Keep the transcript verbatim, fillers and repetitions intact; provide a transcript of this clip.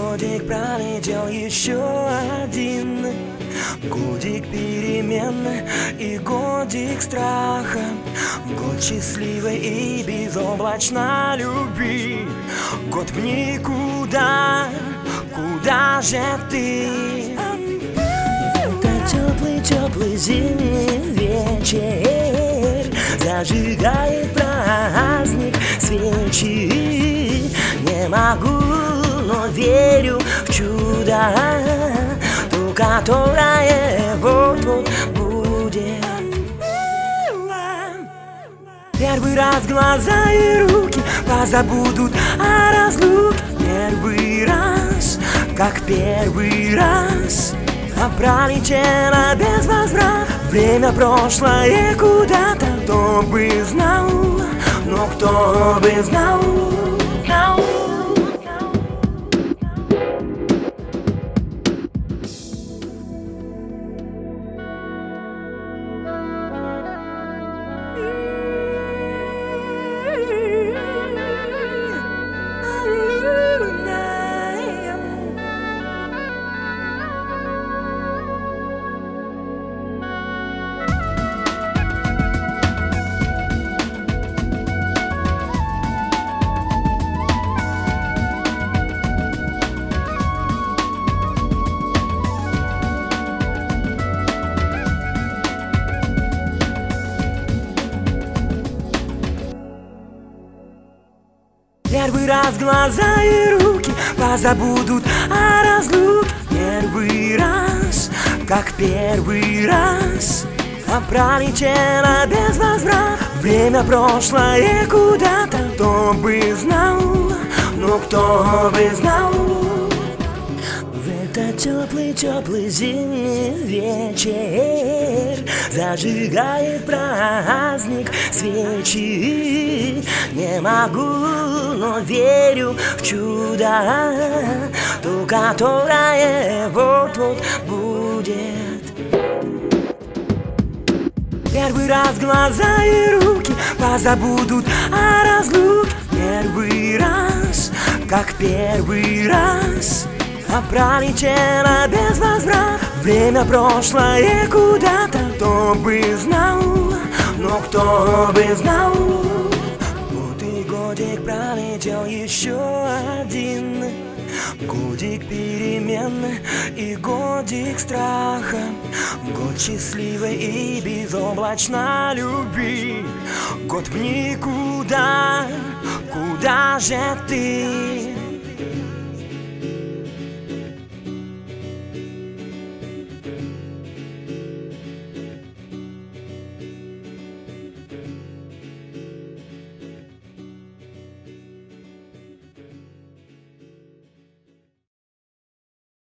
годик пролетел, еще один годик перемен и годик страха, год счастливой и безоблачной любви, год в никуда, куда же ты? Это теплый-теплый зимний вечер зажигает праздник свечи. Не могу, но верю в чудо, то, которое вот-вот будет. Первый раз глаза и руки позабудут о разлуке. Первый раз, как первый раз, а пролетело без возврата время прошлое куда-то. Кто бы знал, но кто бы знал, знал. Первый раз глаза и руки позабудут о разлуке. Первый раз, как первый раз, а пролетело без возврата время прошлое куда-то. Кто бы знал, но кто бы знал. В этот теплый-теплый зимний вечер зажигает праздник свечи. Не могу, но верю в чудо, то, которое вот-вот будет. Первый раз глаза и руки позабудут о разлуке. Первый раз, как первый раз, а пролетело без возврата время прошлое куда-то. Кто бы знал, но кто бы знал. Вот и годик пролетел, еще один годик перемен и годик страха, год счастливой и безоблачной любви, год в никуда, куда же ты?